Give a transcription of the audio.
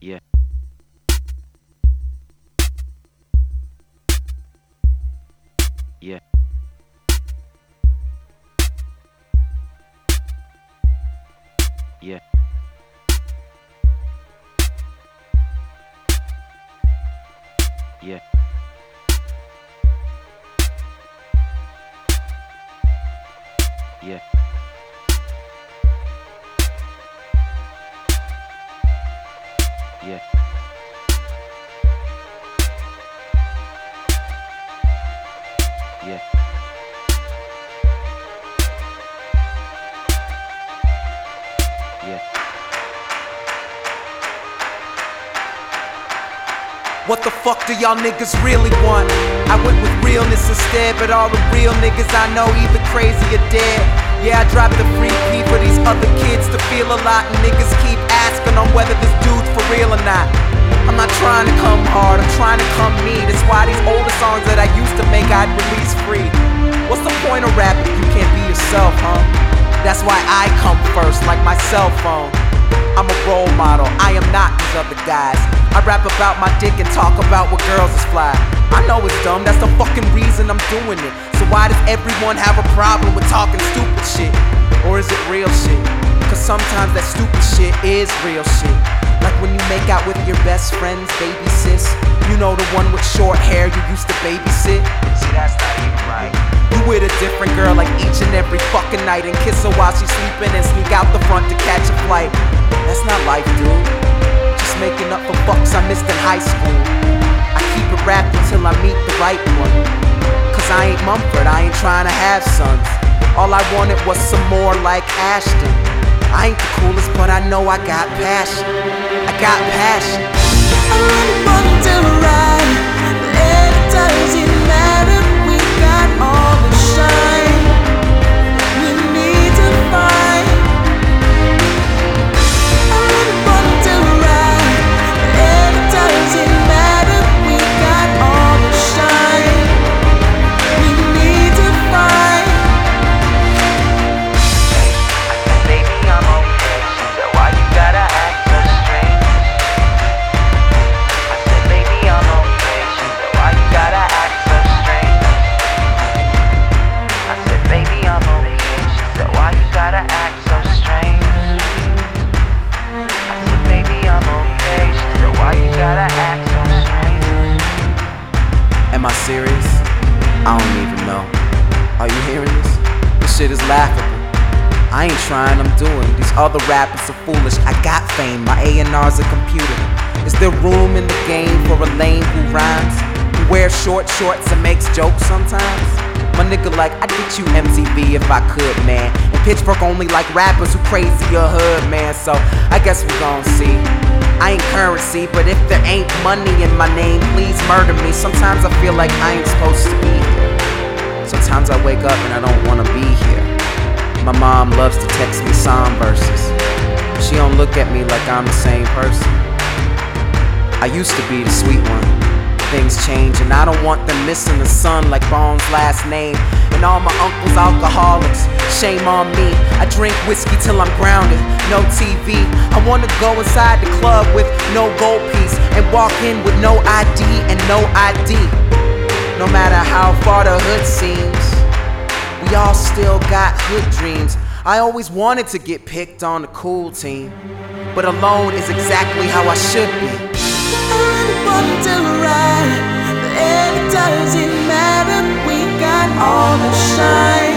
Yeah, yeah, yeah, yeah, yeah, yeah, yeah, yeah. What the fuck do y'all niggas really want? I went with realness instead, but all the real niggas I know either crazy or dead. Yeah, I dropped the free key for these other kids to feel a lot, and niggas keep asking on whether this dude's for real or not. I'm not trying to come hard, I'm trying to come me. That's why these older songs that I used to make I'd release free. What's the point of rap if you can't be yourself, huh? That's why I come first, like my cell phone. I'm a role model, I am not these other guys. I rap about my dick and talk about what girls is fly. I know it's dumb, that's the fucking reason I'm doing it. So why does everyone have a problem with talking stupid shit? Or is it real shit? Cause sometimes that stupid shit is real shit. Like when you make out with your best friend's baby sis. You know, the one with short hair you used to babysit. See, that's not even right. You with a different girl like each and every fucking night, and kiss her while she's sleeping and sneak out the front to catch a flight. That's not life, dude. Just making up for fucks I missed in high school. I keep it rapping till I meet the right one. Cause I ain't Mumford, I ain't trying to have sons. All I wanted was some more like Ashton. I ain't the coolest, but I know I got passion. I got passion. I really want to ride, but it doesn't matter. We got all the shine we need to find. I really want to ride, but it doesn't matter. We got all the shine we need to find. Baby, I'm okay, so why you gotta act so strange? I said, baby, I'm okay, so why you gotta act so strange? I said, baby, I'm okay, so why you gotta act so strange? I said, baby, I'm okay, so why you gotta act so strange? Am I serious? I don't even know. Are you hearing this? This shit is laughable. I ain't trying, I'm doing. These other rappers are foolish. I got fame, my A&R's a computer. Is there room in the game for a lame who rhymes? Who wears short shorts and makes jokes sometimes? My nigga like, I'd get you MTV if I could, man. And Pittsburgh only like rappers who crazy or hood, man. So I guess we gon' see. I ain't currency, but if there ain't money in my name, please murder me. Sometimes I feel like I ain't supposed to be here. Sometimes I wake up and I don't wanna be here. My mom loves to text me psalm verses. She don't look at me like I'm the same person. I used to be the sweet one. Things change and I don't want them missing the sun like Bones' last name. And all my uncles alcoholics, shame on me. I drink whiskey till I'm grounded, no TV. I wanna go inside the club with no gold piece and walk in with no ID and no ID. No matter how far the hood seems, we all still got hood dreams. I always wanted to get picked on the cool team, but alone is exactly how I should be. I really want to ride, but it doesn't matter. We got all the shine